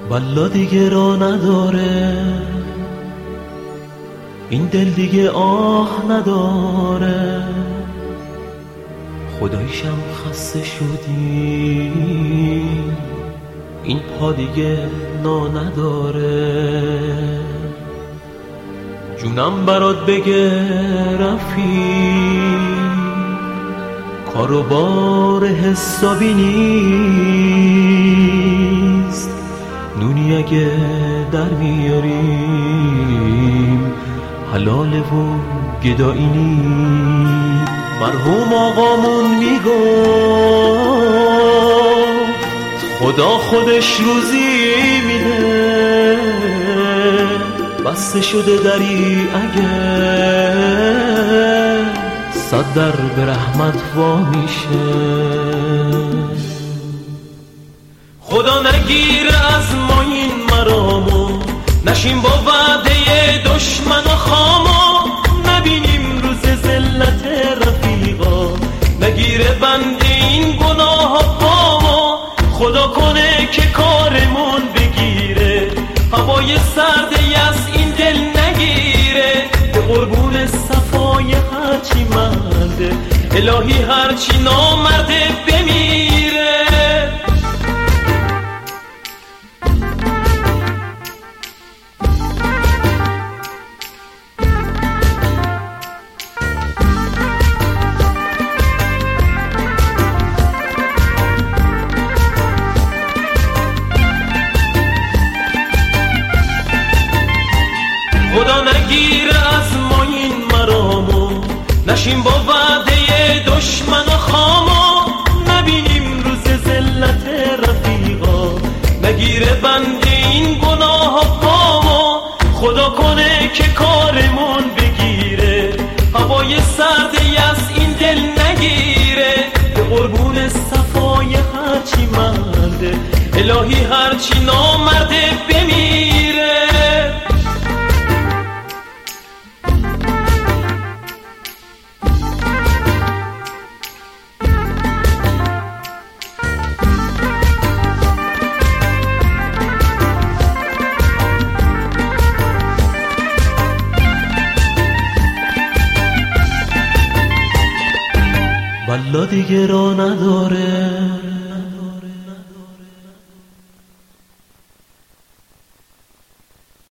والا دیگه را نداره، این دل دیگه آه نداره، خدایشم خسته شدی، این پا دیگه نا نداره. جونم برات بگه رفیق، کار و بار حسابی نیست، نونی اگه در میاریم حلاله و گدایی نیست. مرحوم آقامون میگفت خدا خودش روزی میده، بسته شده دری اگه 100 در به رحمت وا میشه. خدا نگیره از ما این مرامو، نشیم با وعده دشمن و خامو، نبینیم روز ذلت رفیقا، نگیره بنده این گناه پامو. خدا کنه که کارمون بگیره، هوای سردی از این دل نگیره، به قربون صفای هرچی مرده، الهی هرچی نامرده بمیره. خدا نگیره از ما این مرامو، نشیم با وعده دشمن و خامو، نبینیم روز ذلت رفیقا، نگیره بنده این گناه پامو. خدا کنه که کارمون بگیره، هوای سردی از این دل نگیره، به قربون صفای هرچی مرده، الهی هرچی نامرده بمیره. والا دیگه را نداره،